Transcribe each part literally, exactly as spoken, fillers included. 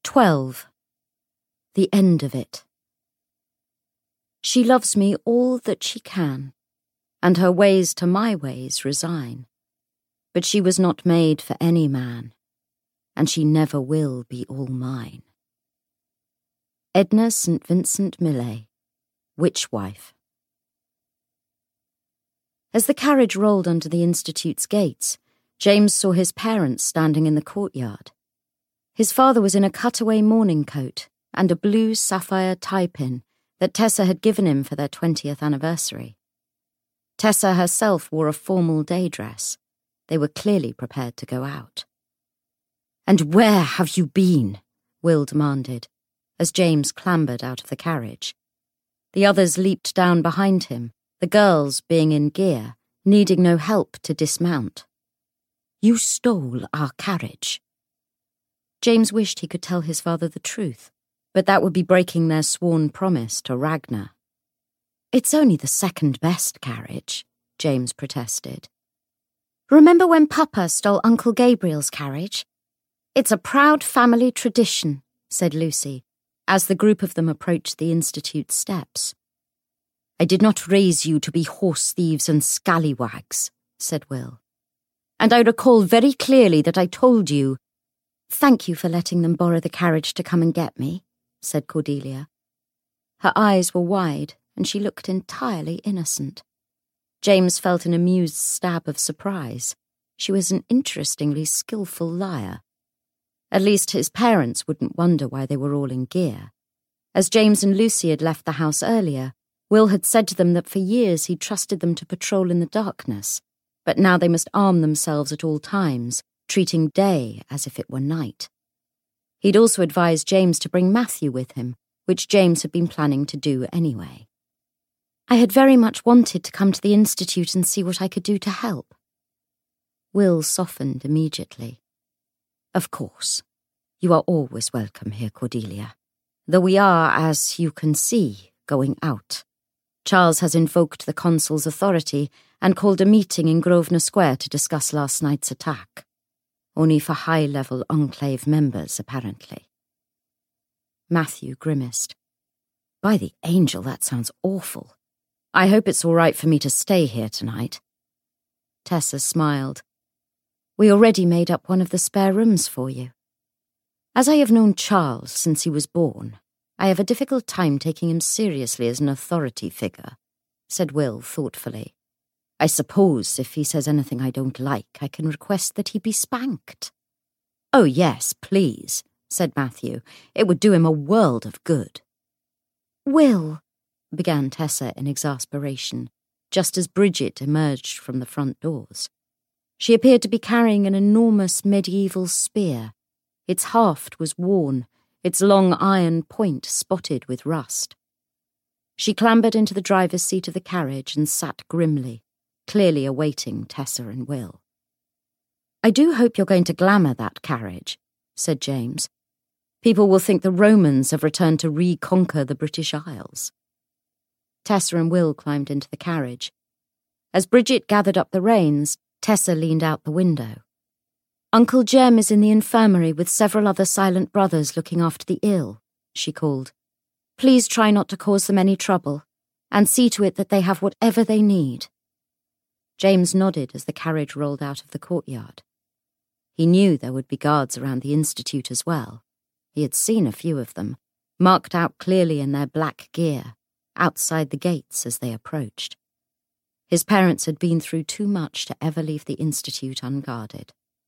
Twelve. The end of it. She loves me all that she can, and her ways to my ways resign. But she was not made for any man, and she never will be all mine. Edna Saint Vincent Millay, Witch Wife. As the carriage rolled under the Institute's gates, James saw his parents standing in the courtyard. His father was in a cutaway morning coat and a blue sapphire tie-pin that Tessa had given him for their twentieth anniversary. Tessa herself wore a formal day dress. They were clearly prepared to go out. "And where have you been?" Will demanded, as James clambered out of the carriage. The others leaped down behind him, the girls being in gear, needing no help to dismount. "You stole our carriage." James wished he could tell his father the truth, but that would be breaking their sworn promise to Ragnar. "It's only the second best carriage," James protested. "Remember when Papa stole Uncle Gabriel's carriage? It's a proud family tradition," said Lucy, as the group of them approached the Institute steps. "I did not raise you to be horse thieves and scallywags," said Will. "And I recall very clearly that I told you—" "Thank you for letting them borrow the carriage to come and get me," said Cordelia. Her eyes were wide, and she looked entirely innocent. James felt an amused stab of surprise. She was an interestingly skillful liar. At least his parents wouldn't wonder why they were all in gear. As James and Lucy had left the house earlier, Will had said to them that for years he'd trusted them to patrol in the darkness, but now they must arm themselves at all times, treating day as if it were night. He'd also advised James to bring Matthew with him, which James had been planning to do anyway. "I had very much wanted to come to the Institute and see what I could do to help." Will softened immediately. "Of course. You are always welcome here, Cordelia. Though we are, as you can see, going out. Charles has invoked the consul's authority and called a meeting in Grosvenor Square to discuss last night's attack. Only for high-level Enclave members, apparently." Matthew grimaced. "By the angel, that sounds awful. I hope it's all right for me to stay here tonight." Tessa smiled. "We already made up one of the spare rooms for you. As I have known Charles since he was born, I have a difficult time taking him seriously as an authority figure," said Will thoughtfully. "I suppose if he says anything I don't like, I can request that he be spanked." "Oh yes, please," said Matthew. "It would do him a world of good." "Will," began Tessa in exasperation, just as Bridget emerged from the front doors. She appeared to be carrying an enormous medieval spear. Its haft was worn, its long iron point spotted with rust. She clambered into the driver's seat of the carriage and sat grimly, clearly awaiting Tessa and Will. "I do hope you're going to glamour that carriage," said James. "People will think the Romans have returned to reconquer the British Isles." Tessa and Will climbed into the carriage. As Bridget gathered up the reins, Tessa leaned out the window. "Uncle Jem is in the infirmary with several other silent brothers looking after the ill," she called. "Please try not to cause them any trouble, and see to it that they have whatever they need." James nodded as the carriage rolled out of the courtyard. He knew there would be guards around the Institute as well. He had seen a few of them, marked out clearly in their black gear, outside the gates as they approached. His parents had been through too much to ever leave the Institute unguarded.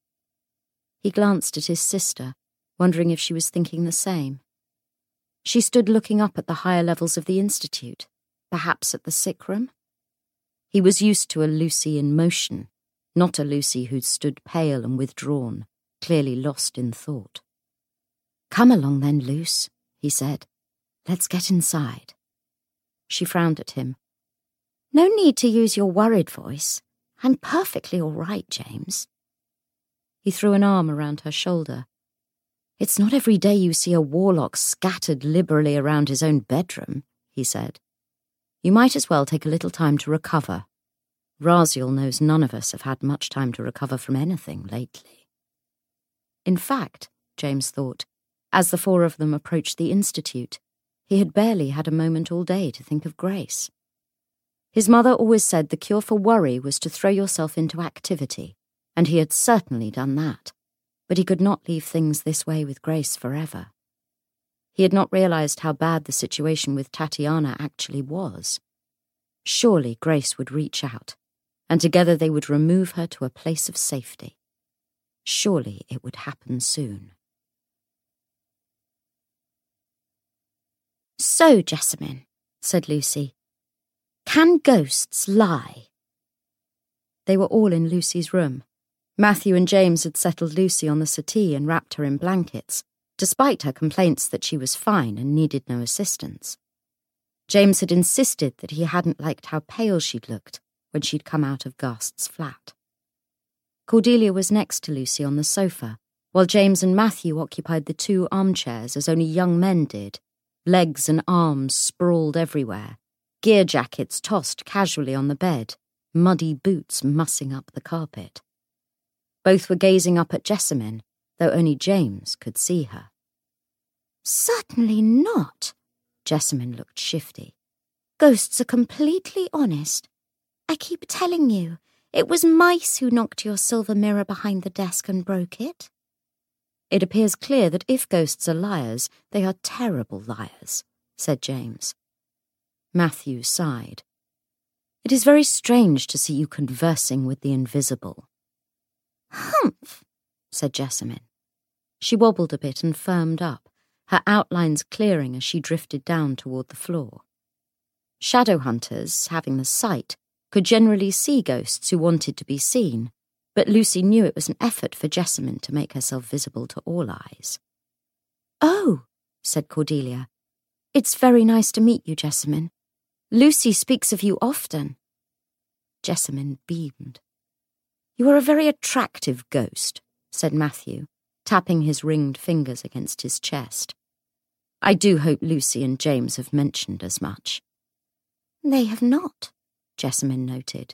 He glanced at his sister, wondering if she was thinking the same. She stood looking up at the higher levels of the Institute, perhaps at the sick room. He was used to a Lucy in motion, not a Lucy who'd stood pale and withdrawn, clearly lost in thought. "Come along then, Luce," he said. "Let's get inside." She frowned at him. "No need to use your worried voice. I'm perfectly all right, James." He threw an arm around her shoulder. "It's not every day you see a warlock scattered liberally around his own bedroom," he said. "You might as well take a little time to recover. Raziel knows none of us have had much time to recover from anything lately." In fact, James thought, As the four of them approached the Institute, he had barely had a moment all day to think of Grace. His mother always said the cure for worry was to throw yourself into activity, and he had certainly done that, but he could not leave things this way with Grace forever. He had not realized how bad the situation with Tatiana actually was. Surely Grace would reach out, and together they would remove her to a place of safety. Surely it would happen soon. "So, Jessamine," said Lucy, "can ghosts lie?" They were all in Lucy's room. Matthew and James had settled Lucy on the settee and wrapped her in blankets, despite her complaints that she was fine and needed no assistance. James had insisted that he hadn't liked how pale she'd looked when she'd come out of Gast's flat. Cordelia was next to Lucy on the sofa, while James and Matthew occupied the two armchairs as only young men did, legs and arms sprawled everywhere, gear jackets tossed casually on the bed, muddy boots mussing up the carpet. Both were gazing up at Jessamine, though only James could see her. "Certainly not." Jessamine looked shifty. "Ghosts are completely honest. I keep telling you, it was mice who knocked your silver mirror behind the desk and broke it." "It appears clear that if ghosts are liars, they are terrible liars," said James. Matthew sighed. "It is very strange to see you conversing with the invisible." "Humph," said Jessamine. She wobbled a bit and firmed up, her outlines clearing as she drifted down toward the floor. Shadow hunters, having the sight, could generally see ghosts who wanted to be seen, but Lucy knew it was an effort for Jessamine to make herself visible to all eyes. "Oh," said Cordelia. "It's very nice to meet you, Jessamine. Lucy speaks of you often." Jessamine beamed. "You are a very attractive ghost," said Matthew, tapping his ringed fingers against his chest. "I do hope Lucy and James have mentioned as much." "They have not," Jessamine noted.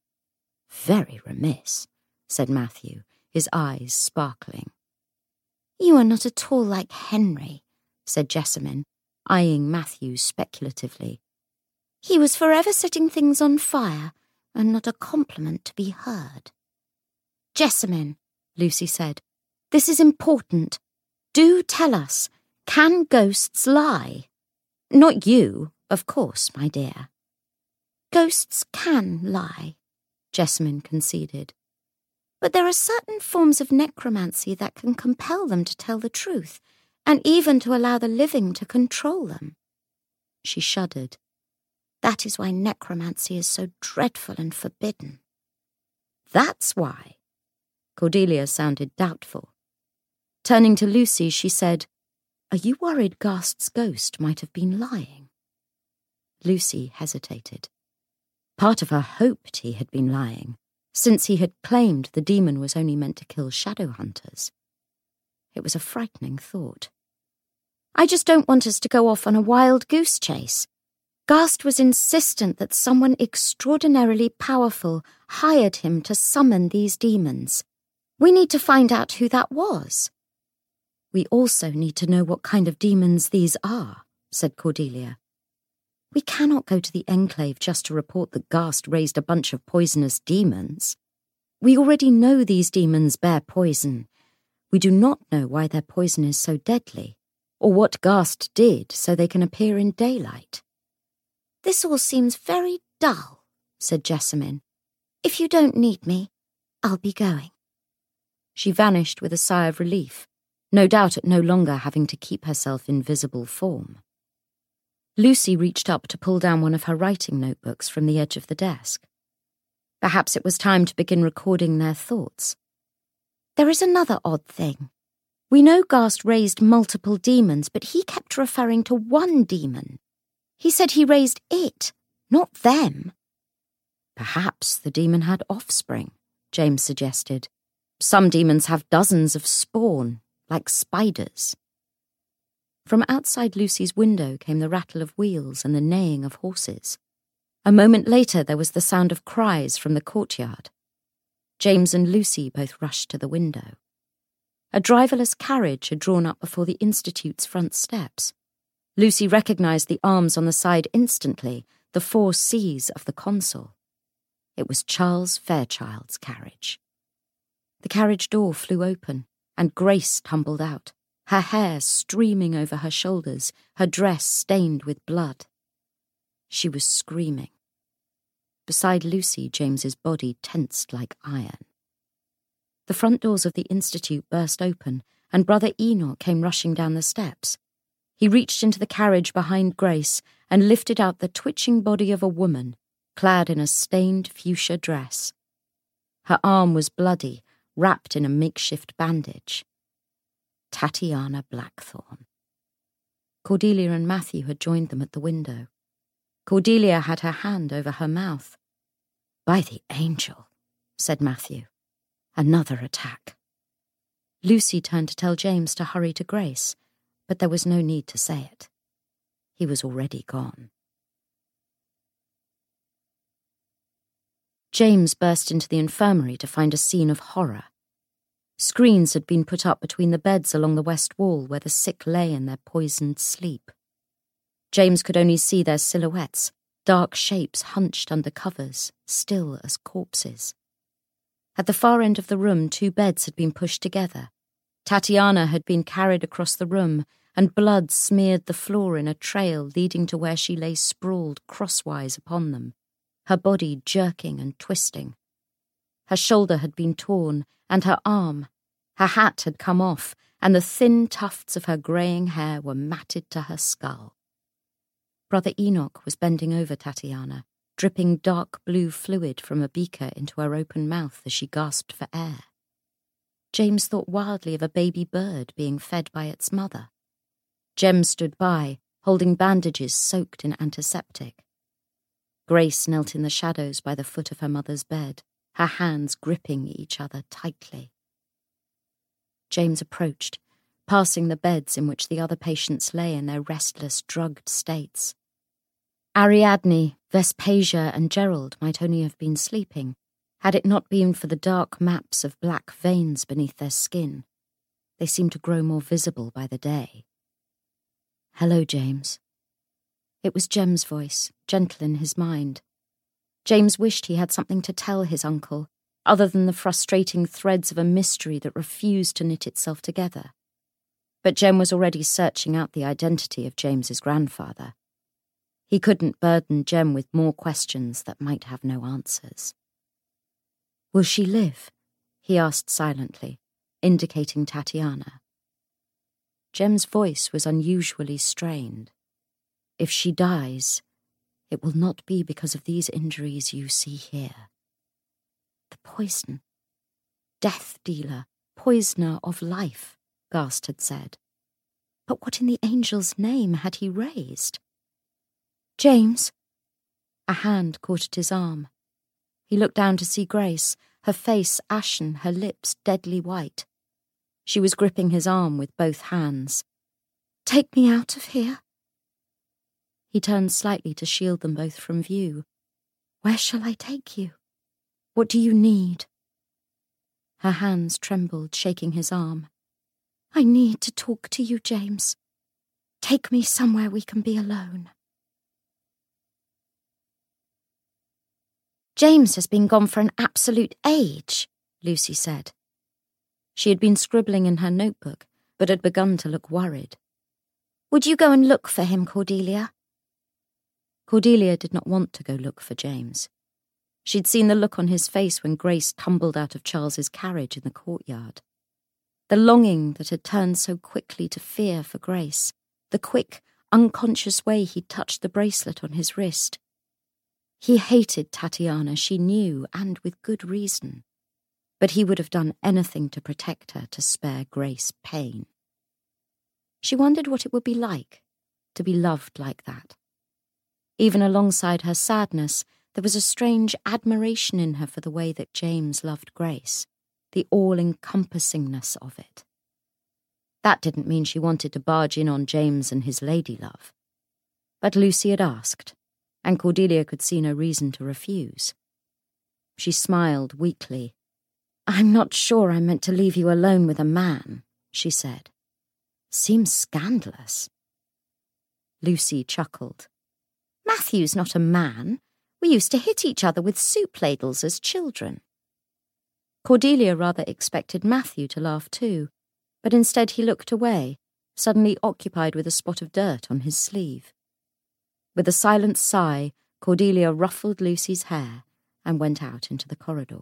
"Very remiss," said Matthew, his eyes sparkling. "You are not at all like Henry," said Jessamine, eyeing Matthew speculatively. "He was forever setting things on fire, and not a compliment to be heard." "Jessamine," Lucy said, "this is important. Do tell us, can ghosts lie?" "Not you, of course, my dear." "Ghosts can lie," Jessamine conceded. "But there are certain forms of necromancy that can compel them to tell the truth, and even to allow the living to control them." She shuddered. "That is why necromancy is so dreadful and forbidden." "That's why." Cordelia sounded doubtful. Turning to Lucy, she said, "Are you worried Gast's ghost might have been lying?" Lucy hesitated. Part of her hoped he had been lying, since he had claimed the demon was only meant to kill shadow hunters. It was a frightening thought. "I just don't want us to go off on a wild goose chase. Gast was insistent that someone extraordinarily powerful hired him to summon these demons. We need to find out who that was." "We also need to know what kind of demons these are," said Cordelia. "We cannot go to the Enclave just to report that Gast raised a bunch of poisonous demons. We already know these demons bear poison. We do not know why their poison is so deadly, or what Gast did so they can appear in daylight." "This all seems very dull," said Jessamine. "If you don't need me, I'll be going." She vanished with a sigh of relief, no doubt at no longer having to keep herself in visible form. Lucy reached up to pull down one of her writing notebooks from the edge of the desk. Perhaps it was time to begin recording their thoughts. "There is another odd thing. We know Gast raised multiple demons, but he kept referring to one demon. He said he raised it, not them." "Perhaps the demon had offspring," James suggested. "Some demons have dozens of spawn, like spiders." From outside Lucy's window came the rattle of wheels and the neighing of horses. A moment later there was the sound of cries from the courtyard. James and Lucy both rushed to the window. A driverless carriage had drawn up before the Institute's front steps. Lucy recognised the arms on the side instantly, the four C's of the consul. It was Charles Fairchild's carriage. The carriage door flew open, and Grace tumbled out, her hair streaming over her shoulders, her dress stained with blood. She was screaming. Beside Lucy, James's body tensed like iron. The front doors of the Institute burst open, and Brother Enoch came rushing down the steps. He reached into the carriage behind Grace and lifted out the twitching body of a woman, clad in a stained fuchsia dress. Her arm was bloody, wrapped in a makeshift bandage. Tatiana Blackthorne. Cordelia and Matthew had joined them at the window. Cordelia had her hand over her mouth. "By the angel," said Matthew. "Another attack." Lucy turned to tell James to hurry to Grace, but there was no need to say it. He was already gone. James burst into the infirmary to find a scene of horror. Screens had been put up between the beds along the west wall where the sick lay in their poisoned sleep. James could only see their silhouettes, dark shapes hunched under covers, still as corpses. At the far end of the room, two beds had been pushed together. Tatiana had been carried across the room, and blood smeared the floor in a trail leading to where she lay sprawled crosswise upon them, her body jerking and twisting. Her shoulder had been torn, and her arm. Her hat had come off, and the thin tufts of her greying hair were matted to her skull. Brother Enoch was bending over Tatiana, dripping dark blue fluid from a beaker into her open mouth as she gasped for air. James thought wildly of a baby bird being fed by its mother. Jem stood by, holding bandages soaked in antiseptic. Grace knelt in the shadows by the foot of her mother's bed, her hands gripping each other tightly. James approached, passing the beds in which the other patients lay in their restless, drugged states. Ariadne, Vespasia, and Gerald might only have been sleeping, had it not been for the dark maps of black veins beneath their skin. They seemed to grow more visible by the day. "Hello, James." It was Jem's voice, gentle in his mind. James wished he had something to tell his uncle, other than the frustrating threads of a mystery that refused to knit itself together. But Jem was already searching out the identity of James's grandfather. He couldn't burden Jem with more questions that might have no answers. "Will she live?" he asked silently, indicating Tatiana. Jem's voice was unusually strained. "If she dies, it will not be because of these injuries you see here." The poison. Death dealer, poisoner of life, Gast had said. But what in the angel's name had he raised? "James." A hand caught at his arm. He looked down to see Grace, her face ashen, her lips deadly white. She was gripping his arm with both hands. "Take me out of here." He turned slightly to shield them both from view. "Where shall I take you? What do you need?" Her hands trembled, shaking his arm. "I need to talk to you, James. Take me somewhere we can be alone." "James has been gone for an absolute age," Lucy said. She had been scribbling in her notebook, but had begun to look worried. "Would you go and look for him, Cordelia?" Cordelia did not want to go look for James. She'd seen the look on his face when Grace tumbled out of Charles's carriage in the courtyard. The longing that had turned so quickly to fear for Grace, the quick, unconscious way he touched the bracelet on his wrist. He hated Tatiana, she knew, and with good reason. But he would have done anything to protect her, to spare Grace pain. She wondered what it would be like to be loved like that. Even alongside her sadness, there was a strange admiration in her for the way that James loved Grace, the all-encompassingness of it. That didn't mean she wanted to barge in on James and his lady-love. But Lucy had asked, and Cordelia could see no reason to refuse. She smiled weakly. I'm not sure I meant to leave you alone with a man, she said. Seems scandalous. Lucy chuckled. Matthew's not a man. We used to hit each other with soup ladles as children. Cordelia rather expected Matthew to laugh too, but instead he looked away, suddenly occupied with a spot of dirt on his sleeve. With a silent sigh, Cordelia ruffled Lucy's hair and went out into the corridor.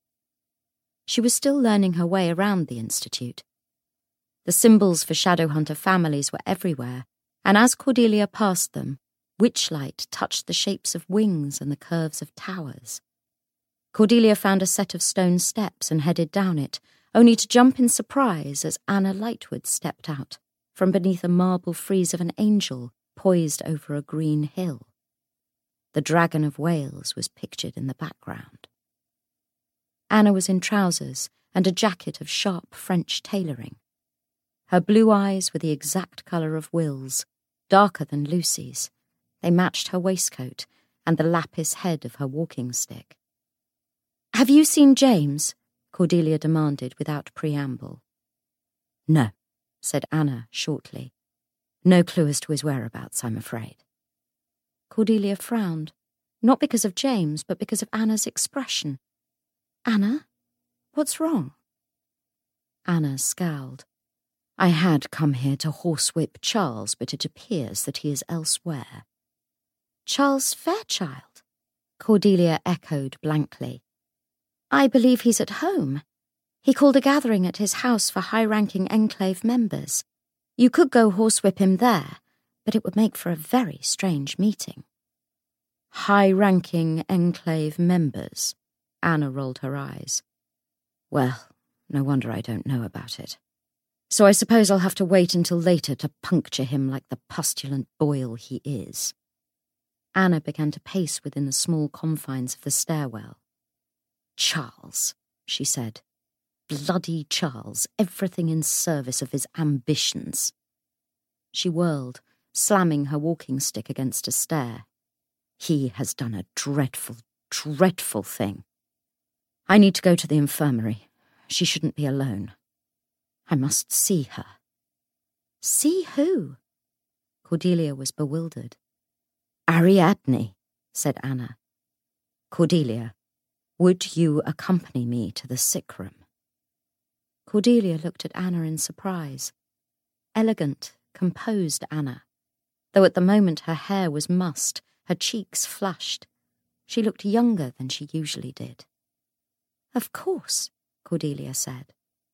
She was still learning her way around the Institute. The symbols for Shadowhunter families were everywhere, and as Cordelia passed them, witchlight touched the shapes of wings and the curves of towers. Cordelia found a set of stone steps and headed down it, only to jump in surprise as Anna Lightwood stepped out from beneath a marble frieze of an angel poised over a green hill. The Dragon of Wales was pictured in the background. Anna was in trousers and a jacket of sharp French tailoring. Her blue eyes were the exact colour of Will's, darker than Lucy's. They matched her waistcoat and the lapis head of her walking stick. "Have you seen James?" Cordelia demanded without preamble. "No," said Anna shortly. "No clue as to his whereabouts, I'm afraid." Cordelia frowned, not because of James, but because of Anna's expression. "Anna, what's wrong?" Anna scowled. "I had come here to horsewhip Charles, but it appears that he is elsewhere." "Charles Fairchild?" Cordelia echoed blankly. "I believe he's at home. He called a gathering at his house for high-ranking Enclave members. You could go horsewhip him there, but it would make for a very strange meeting." "High-ranking Enclave members?" Anna rolled her eyes. "Well, no wonder I don't know about it. So I suppose I'll have to wait until later to puncture him like the pustulant boil he is." Anna began to pace within the small confines of the stairwell. "Charles," she said. "Bloody Charles, everything in service of his ambitions." She whirled, slamming her walking stick against a stair. "He has done a dreadful, dreadful thing. I need to go to the infirmary. She shouldn't be alone. I must see her." "See who?" Cordelia was bewildered. "Ariadne," said Anna. "Cordelia, would you accompany me to the sick room?" Cordelia looked at Anna in surprise. Elegant, composed Anna, though at the moment her hair was mussed, her cheeks flushed. She looked younger than she usually did. "Of course," Cordelia said.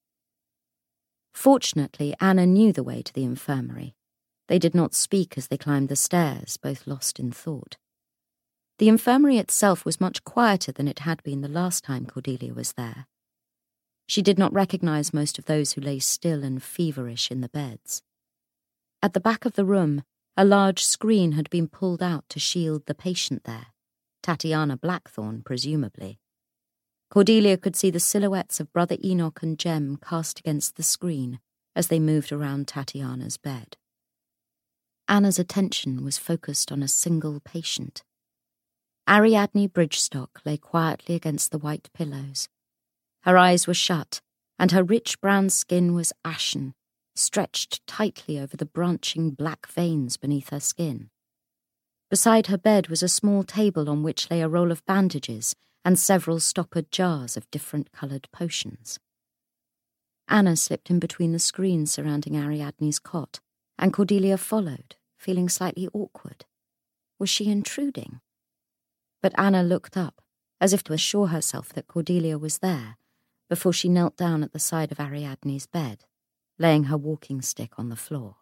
Fortunately, Anna knew the way to the infirmary. They did not speak as they climbed the stairs, both lost in thought. The infirmary itself was much quieter than it had been the last time Cordelia was there. She did not recognize most of those who lay still and feverish in the beds. At the back of the room, a large screen had been pulled out to shield the patient there, Tatiana Blackthorne, presumably. Cordelia could see the silhouettes of Brother Enoch and Jem cast against the screen as they moved around Tatiana's bed. Anna's attention was focused on a single patient. Ariadne Bridgestock lay quietly against the white pillows. Her eyes were shut, and her rich brown skin was ashen, stretched tightly over the branching black veins beneath her skin. Beside her bed was a small table on which lay a roll of bandages and several stoppered jars of different-coloured potions. Anna slipped in between the screens surrounding Ariadne's cot, and Cordelia followed, feeling slightly awkward. Was she intruding? But Anna looked up, as if to assure herself that Cordelia was there, before she knelt down at the side of Ariadne's bed, laying her walking stick on the floor.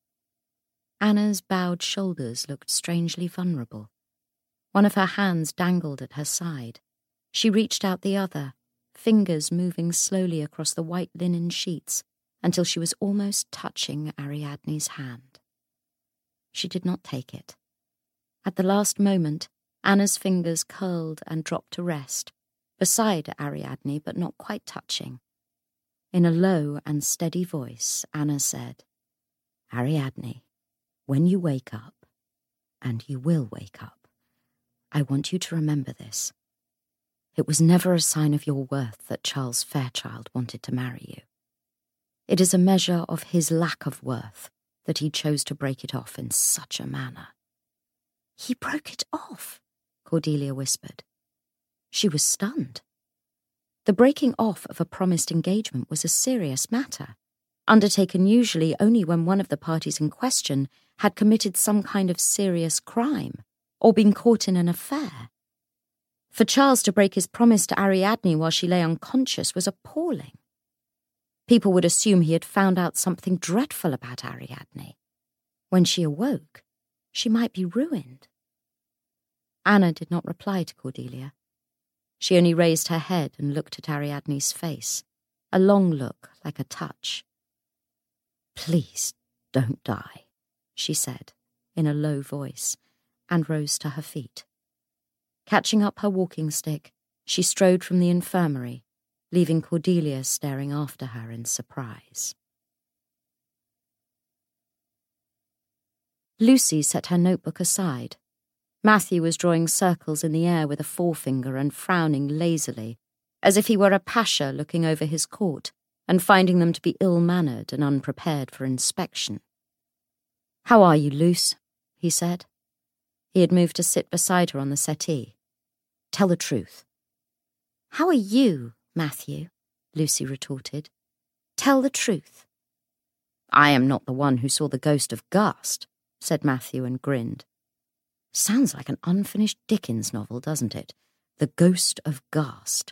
Anna's bowed shoulders looked strangely vulnerable. One of her hands dangled at her side. She reached out the other, fingers moving slowly across the white linen sheets until she was almost touching Ariadne's hand. She did not take it. At the last moment, Anna's fingers curled and dropped to rest, beside Ariadne but not quite touching. In a low and steady voice, Anna said, "Ariadne, when you wake up, and you will wake up, I want you to remember this. It was never a sign of your worth that Charles Fairchild wanted to marry you. It is a measure of his lack of worth that he chose to break it off in such a manner." "He broke it off?" Cordelia whispered. She was stunned. The breaking off of a promised engagement was a serious matter, undertaken usually only when one of the parties in question had committed some kind of serious crime or been caught in an affair. For Charles to break his promise to Ariadne while she lay unconscious was appalling. People would assume he had found out something dreadful about Ariadne. When she awoke, she might be ruined. Anna did not reply to Cordelia. She only raised her head and looked at Ariadne's face, a long look like a touch. "Please don't die," she said in a low voice, and rose to her feet. Catching up her walking stick, she strode from the infirmary, leaving Cordelia staring after her in surprise. Lucy set her notebook aside. Matthew was drawing circles in the air with a forefinger and frowning lazily, as if he were a pasha looking over his court and finding them to be ill-mannered and unprepared for inspection. "How are you, Luce?" he said. He had moved to sit beside her on the settee. "Tell the truth." "How are you, Matthew?" Lucy retorted. "Tell the truth." "I am not the one who saw the ghost of Gast," said Matthew and grinned. "Sounds like an unfinished Dickens novel, doesn't it? The Ghost of Gast."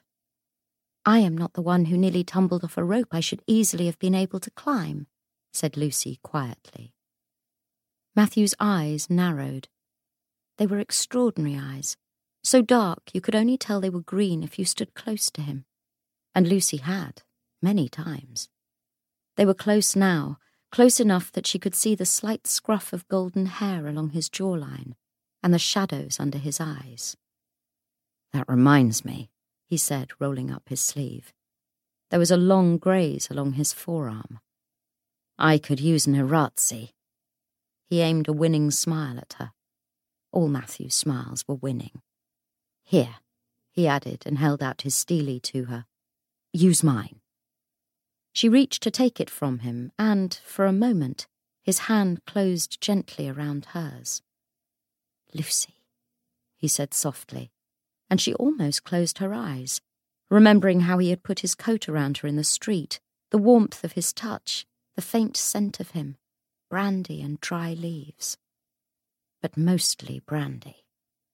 "I am not the one who nearly tumbled off a rope I should easily have been able to climb," said Lucy quietly. Matthew's eyes narrowed. They were extraordinary eyes, so dark you could only tell they were green if you stood close to him, and Lucy had, many times. They were close now, close enough that she could see the slight scruff of golden hair along his jawline, and the shadows under his eyes. "That reminds me," he said, rolling up his sleeve. There was a long graze along his forearm. "I could use an Irazzi." He aimed a winning smile at her. All Matthew's smiles were winning. "Here," he added, and held out his steely to her. "Use mine." She reached to take it from him, and, for a moment, his hand closed gently around hers. "Lucy," he said softly, and she almost closed her eyes, remembering how he had put his coat around her in the street, the warmth of his touch, the faint scent of him, brandy and dry leaves. But mostly brandy.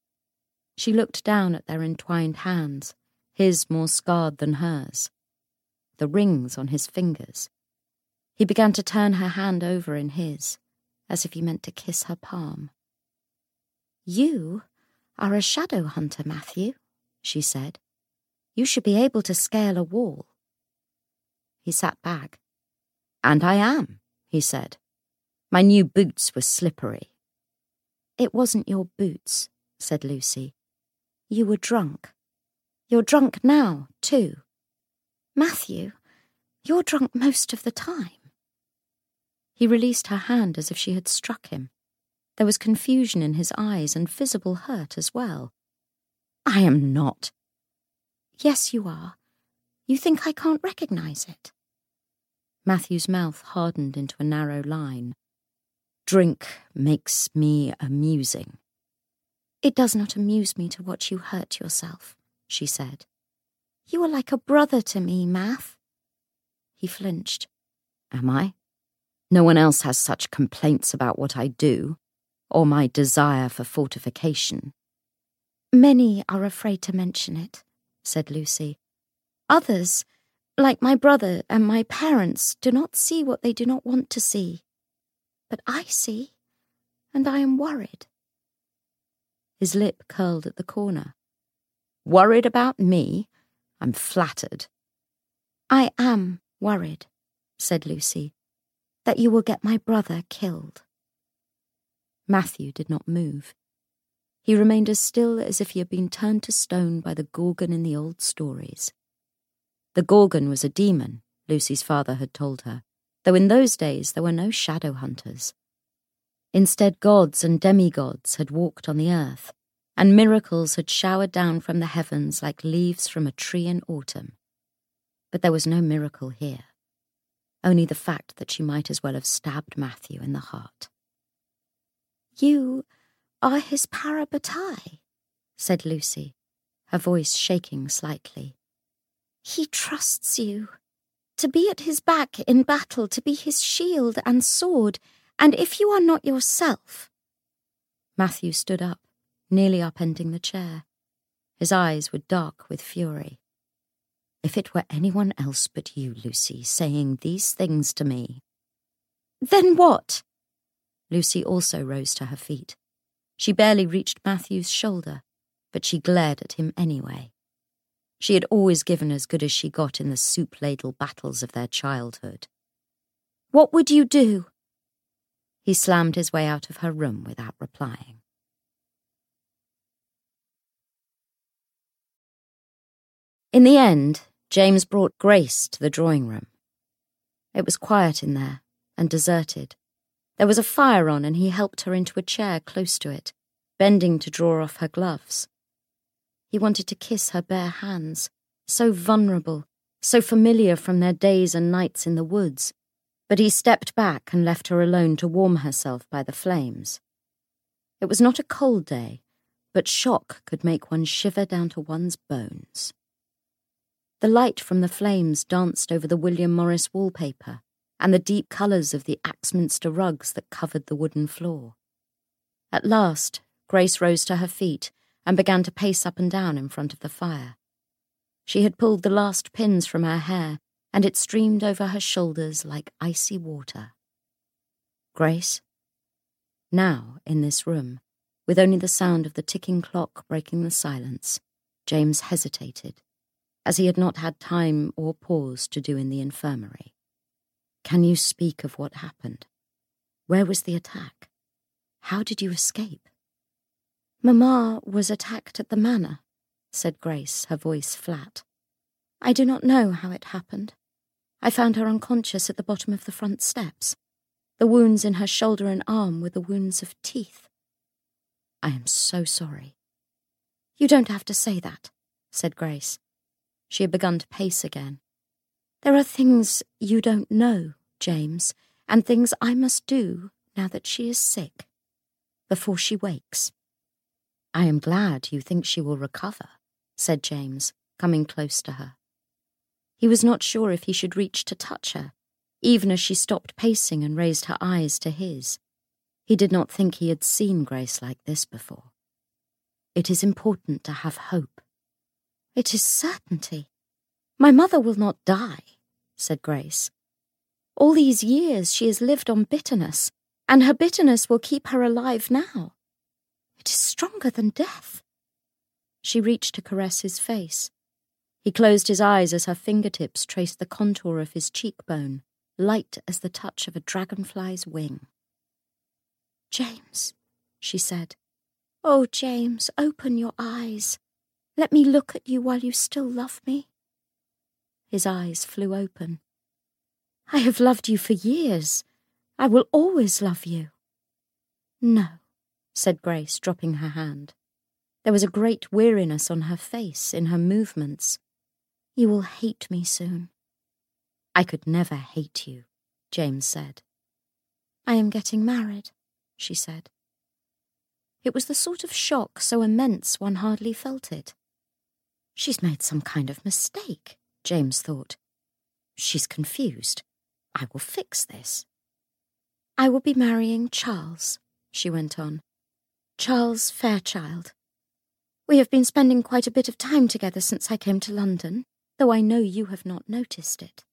She looked down at their entwined hands, his more scarred than hers. The rings on his fingers. He began to turn her hand over in his, as if he meant to kiss her palm. "You are a shadow hunter, Matthew," she said. "You should be able to scale a wall." He sat back. "And I am," he said. "My new boots were slippery." "It wasn't your boots," said Lucy. "You were drunk. You're drunk now, too. Matthew, you're drunk most of the time." He released her hand as if she had struck him. There was confusion in his eyes and visible hurt as well. "I am not." "Yes, you are. You think I can't recognize it?" Matthew's mouth hardened into a narrow line. "Drink makes me amusing." "It does not amuse me to watch you hurt yourself," she said. "You are like a brother to me, Math." He flinched. "Am I? No one else has such complaints about what I do, or my desire for fortification." "Many are afraid to mention it," said Lucy. "Others, like my brother and my parents, do not see what they do not want to see. But I see, and I am worried." His lip curled at the corner. "Worried about me? I'm flattered." "I am worried," said Lucy, "that you will get my brother killed." Matthew did not move. He remained as still as if he had been turned to stone by the Gorgon in the old stories. The Gorgon was a demon, Lucy's father had told her, though in those days there were no shadow hunters. Instead, gods and demigods had walked on the earth, and miracles had showered down from the heavens like leaves from a tree in autumn. But there was no miracle here, only the fact that she might as well have stabbed Matthew in the heart. "You are his parabatai," said Lucy, her voice shaking slightly. "He trusts you. To be at his back in battle, to be his shield and sword, and if you are not yourself—" Matthew stood up, nearly upending the chair. His eyes were dark with fury. "If it were anyone else but you, Lucy, saying these things to me—" "Then what?" Lucy also rose to her feet. She barely reached Matthew's shoulder, but she glared at him anyway. She had always given as good as she got in the soup-ladle battles of their childhood. "What would you do?" He slammed his way out of her room without replying. In the end, James brought Grace to the drawing room. It was quiet in there, and deserted. There was a fire on, and he helped her into a chair close to it, bending to draw off her gloves. He wanted to kiss her bare hands, so vulnerable, so familiar from their days and nights in the woods, but he stepped back and left her alone to warm herself by the flames. It was not a cold day, but shock could make one shiver down to one's bones. The light from the flames danced over the William Morris wallpaper and the deep colours of the Axminster rugs that covered the wooden floor. At last, Grace rose to her feet and began to pace up and down in front of the fire. She had pulled the last pins from her hair, and it streamed over her shoulders like icy water. Grace? Now, in this room, with only the sound of the ticking clock breaking the silence, James hesitated, as he had not had time or pause to do in the infirmary. Can you speak of what happened? Where was the attack? How did you escape? "Mamma was attacked at the manor," said Grace, her voice flat. "I do not know how it happened. I found her unconscious at the bottom of the front steps. The wounds in her shoulder and arm were the wounds of teeth." "I am so sorry." "You don't have to say that," said Grace. She had begun to pace again. "There are things you don't know, James, and things I must do now that she is sick, before she wakes." "I am glad you think she will recover," said James, coming close to her. He was not sure if he should reach to touch her, even as she stopped pacing and raised her eyes to his. He did not think he had seen Grace like this before. It is important to have hope. "It is certainty. My mother will not die," said Grace. "All these years she has lived on bitterness, and her bitterness will keep her alive now. It is stronger than death." She reached to caress his face. He closed his eyes as her fingertips traced the contour of his cheekbone, light as the touch of a dragonfly's wing. "James," she said. "Oh, James, open your eyes. Let me look at you while you still love me." His eyes flew open. "I have loved you for years. I will always love you." "No," said Grace, dropping her hand. There was a great weariness on her face, in her movements. "You will hate me soon." "I could never hate you," James said. "I am getting married," she said. It was the sort of shock so immense one hardly felt it. She's made some kind of mistake, James thought. She's confused. I will fix this. "I will be marrying Charles," she went on. "Charles Fairchild. We have been spending quite a bit of time together since I came to London, though I know you have not noticed it."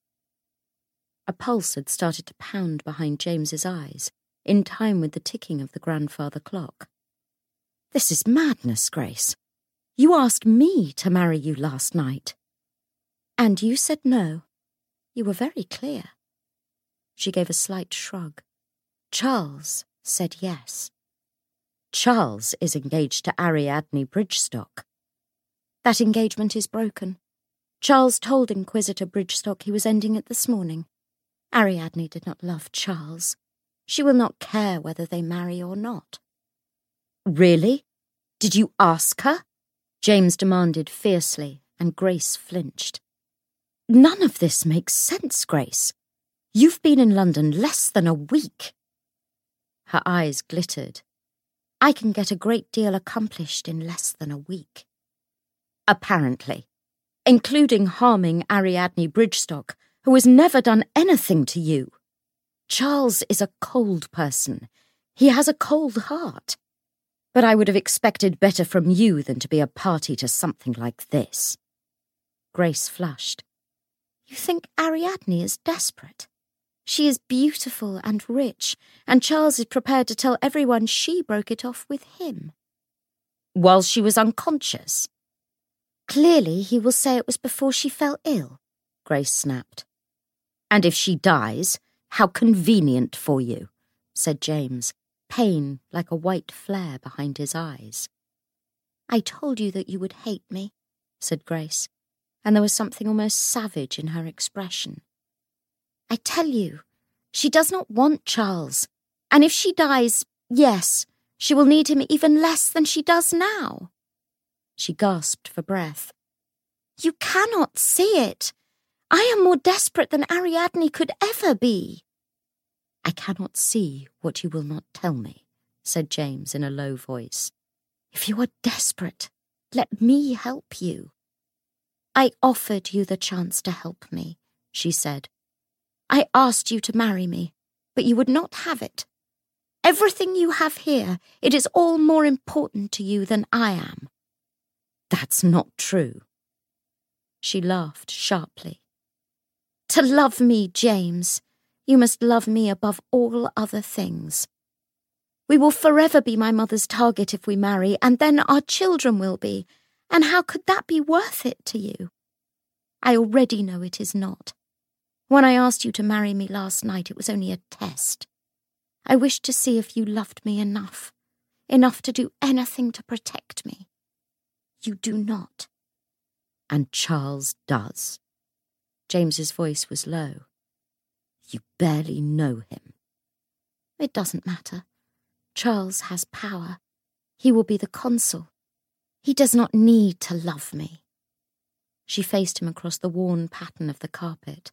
A pulse had started to pound behind James's eyes, in time with the ticking of the grandfather clock. "This is madness, Grace. You asked me to marry you last night." "And you said no. You were very clear." She gave a slight shrug. "Charles said yes. Charles is engaged to Ariadne Bridgestock." "That engagement is broken. Charles told Inquisitor Bridgestock he was ending it this morning. Ariadne did not love Charles. She will not care whether they marry or not." "Really?" Did you ask her? James demanded fiercely, and Grace flinched. None of this makes sense, Grace. You've been in London less than a week. Her eyes glittered. I can get a great deal accomplished in less than a week. Apparently, including harming Ariadne Bridgestock, who has never done anything to you. Charles is a cold person. He has a cold heart. But I would have expected better from you than to be a party to something like this. Grace flushed. You think Ariadne is desperate? She is beautiful and rich, and Charles is prepared to tell everyone she broke it off with him. While she was unconscious? Clearly he will say it was before she fell ill, Grace snapped. And if she dies, how convenient for you, said James, pain like a white flare behind his eyes. I told you that you would hate me, said Grace, and there was something almost savage in her expression. I tell you, she does not want Charles, and if she dies, yes, she will need him even less than she does now. She gasped for breath. You cannot see it. I am more desperate than Ariadne could ever be. I cannot see what you will not tell me, said James in a low voice. If you are desperate, let me help you. I offered you the chance to help me, she said. I asked you to marry me, but you would not have it. Everything you have here, it is all more important to you than I am. That's not true. She laughed sharply. To love me, James, you must love me above all other things. We will forever be my mother's target if we marry, and then our children will be, and how could that be worth it to you? I already know it is not. When I asked you to marry me last night, it was only a test. I wished to see if you loved me enough, enough to do anything to protect me. You do not. And Charles does. James's voice was low. You barely know him. It doesn't matter. Charles has power. He will be the consul. He does not need to love me. She faced him across the worn pattern of the carpet.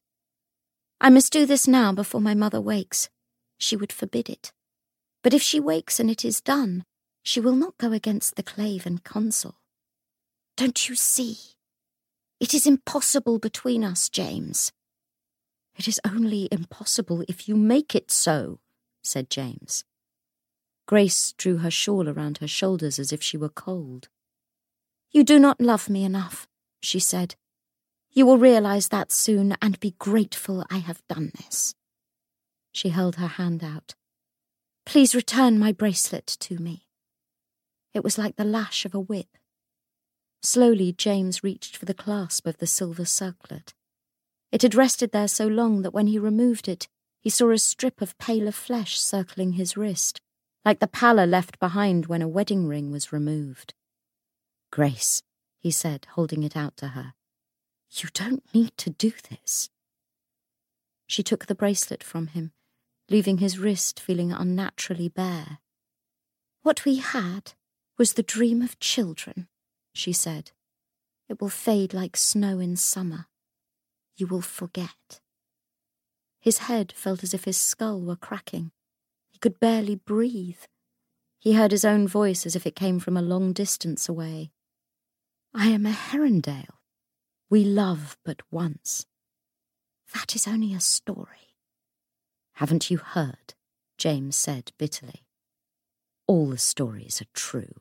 I must do this now before my mother wakes. She would forbid it. But if she wakes and it is done, she will not go against the Claven consul. Don't you see? It is impossible between us, James. It is only impossible if you make it so, said James. Grace drew her shawl around her shoulders as if she were cold. You do not love me enough, she said. You will realize that soon and be grateful I have done this. She held her hand out. Please return my bracelet to me. It was like the lash of a whip. Slowly, James reached for the clasp of the silver circlet. It had rested there so long that when he removed it, he saw a strip of paler flesh circling his wrist, like the pallor left behind when a wedding ring was removed. Grace, he said, holding it out to her, you don't need to do this. She took the bracelet from him, leaving his wrist feeling unnaturally bare. What we had was the dream of children, she said. It will fade like snow in summer. You will forget. His head felt as if his skull were cracking. He could barely breathe. He heard his own voice as if it came from a long distance away. I am a Herondale. We love but once. That is only a story. Haven't you heard? James said bitterly. All the stories are true.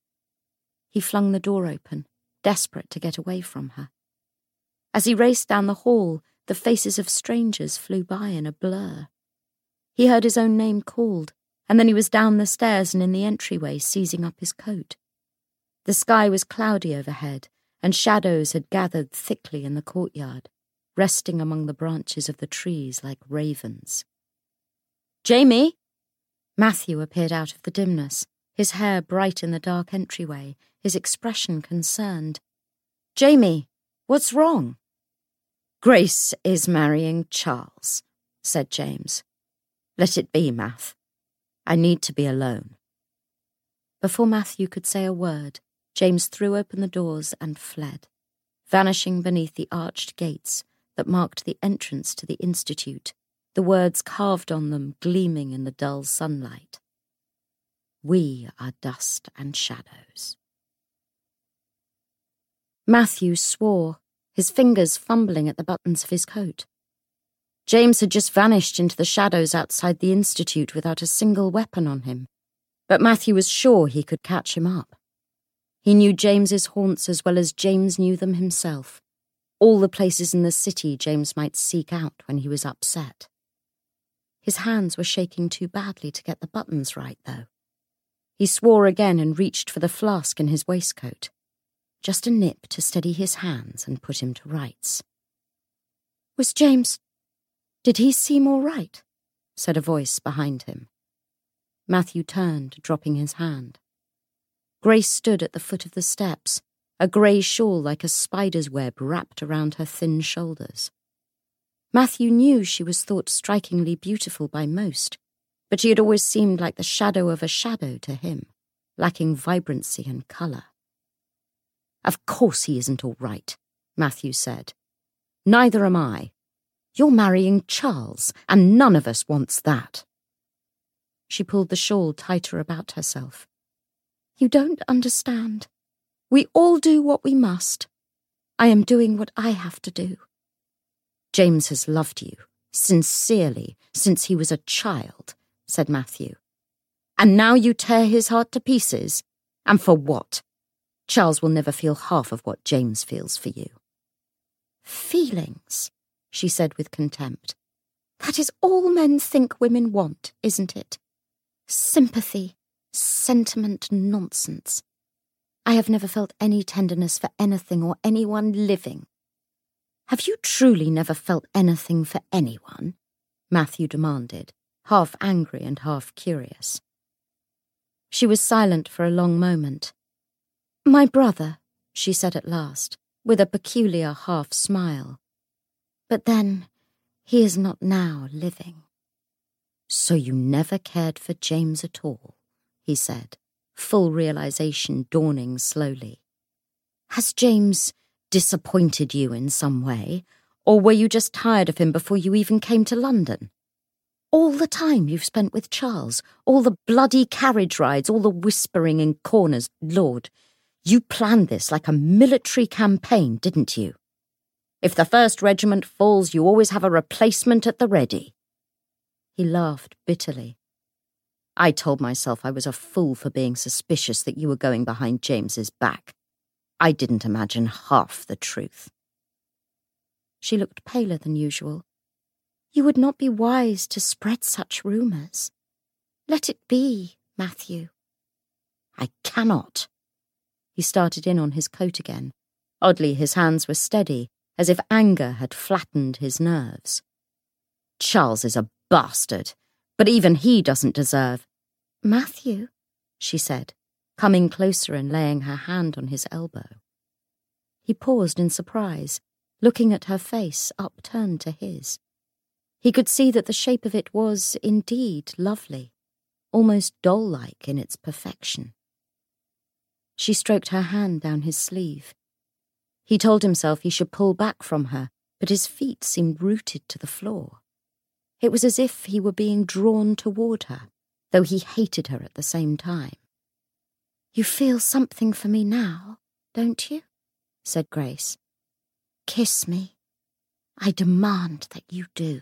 He flung the door open, desperate to get away from her. As he raced down the hall, the faces of strangers flew by in a blur. He heard his own name called, and then he was down the stairs and in the entryway, seizing up his coat. The sky was cloudy overhead, and shadows had gathered thickly in the courtyard, resting among the branches of the trees like ravens. Jamie! Matthew appeared out of the dimness, his hair bright in the dark entryway, his expression concerned. Jamie, what's wrong? Grace is marrying Charles, said James. Let it be, Math. I need to be alone. Before Matthew could say a word, James threw open the doors and fled, vanishing beneath the arched gates that marked the entrance to the Institute, the words carved on them gleaming in the dull sunlight. We are dust and shadows. Matthew swore, his fingers fumbling at the buttons of his coat. James had just vanished into the shadows outside the Institute without a single weapon on him, but Matthew was sure he could catch him up. He knew James's haunts as well as James knew them himself, all the places in the city James might seek out when he was upset. His hands were shaking too badly to get the buttons right, though. He swore again and reached for the flask in his waistcoat. Just a nip to steady his hands and put him to rights. Was James... Did he seem all right? Said a voice behind him. Matthew turned, dropping his hand. Grace stood at the foot of the steps, a grey shawl like a spider's web wrapped around her thin shoulders. Matthew knew she was thought strikingly beautiful by most, but she had always seemed like the shadow of a shadow to him, lacking vibrancy and colour. Of course he isn't all right, Matthew said. Neither am I. You're marrying Charles, and none of us wants that. She pulled the shawl tighter about herself. You don't understand. We all do what we must. I am doing what I have to do. James has loved you, sincerely, since he was a child, said Matthew. And now you tear his heart to pieces? And for what? Charles will never feel half of what James feels for you. Feelings, she said with contempt. That is all men think women want, isn't it? Sympathy, sentiment, nonsense. I have never felt any tenderness for anything or anyone living. Have you truly never felt anything for anyone? Matthew demanded, half angry and half curious. She was silent for a long moment. My brother, she said at last, with a peculiar half-smile. But then, he is not now living. So you never cared for James at all, he said, full realization dawning slowly. Has James disappointed you in some way, or were you just tired of him before you even came to London? All the time you've spent with Charles, all the bloody carriage rides, all the whispering in corners, Lord, you planned this like a military campaign, didn't you? If the first regiment falls, you always have a replacement at the ready. He laughed bitterly. I told myself I was a fool for being suspicious that you were going behind James's back. I didn't imagine half the truth. She looked paler than usual. You would not be wise to spread such rumours. Let it be, Matthew. I cannot. He started in on his coat again. Oddly, his hands were steady, as if anger had flattened his nerves. Charles is a bastard, but even he doesn't deserve... Matthew, she said, coming closer and laying her hand on his elbow. He paused in surprise, looking at her face upturned to his. He could see that the shape of it was, indeed, lovely, almost doll-like in its perfection. She stroked her hand down his sleeve. He told himself he should pull back from her, but his feet seemed rooted to the floor. It was as if he were being drawn toward her, though he hated her at the same time. You feel something for me now, don't you? Said Grace. Kiss me. I demand that you do.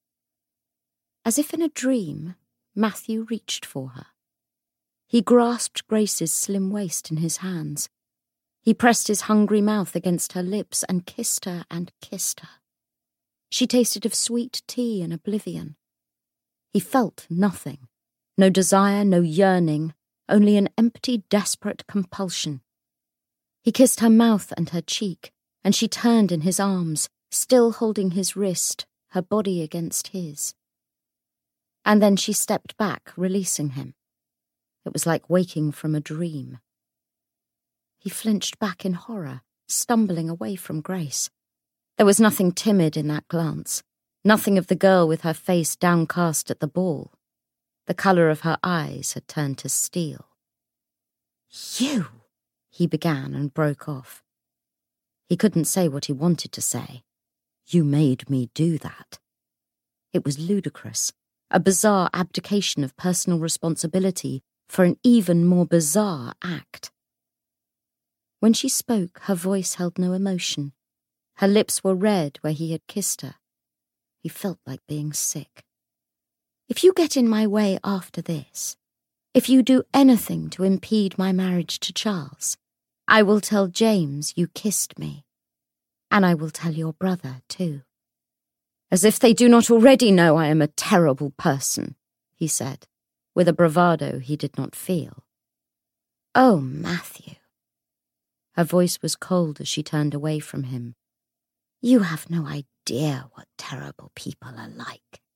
As if in a dream, Matthew reached for her. He grasped Grace's slim waist in his hands. He pressed his hungry mouth against her lips and kissed her and kissed her. She tasted of sweet tea and oblivion. He felt nothing, no desire, no yearning, only an empty, desperate compulsion. He kissed her mouth and her cheek, and she turned in his arms, still holding his wrist, her body against his. And then she stepped back, releasing him. It was like waking from a dream. He flinched back in horror, stumbling away from Grace. There was nothing timid in that glance, nothing of the girl with her face downcast at the ball. The colour of her eyes had turned to steel. You, he began and broke off. He couldn't say what he wanted to say. You made me do that. It was ludicrous, a bizarre abdication of personal responsibility for an even more bizarre act. When she spoke, her voice held no emotion. Her lips were red where he had kissed her. He felt like being sick. If you get in my way after this, if you do anything to impede my marriage to Charles, I will tell James you kissed me. And I will tell your brother, too. As if they do not already know I am a terrible person, he said, with a bravado he did not feel. Oh, Matthew. Her voice was cold as she turned away from him. You have no idea what terrible people are like.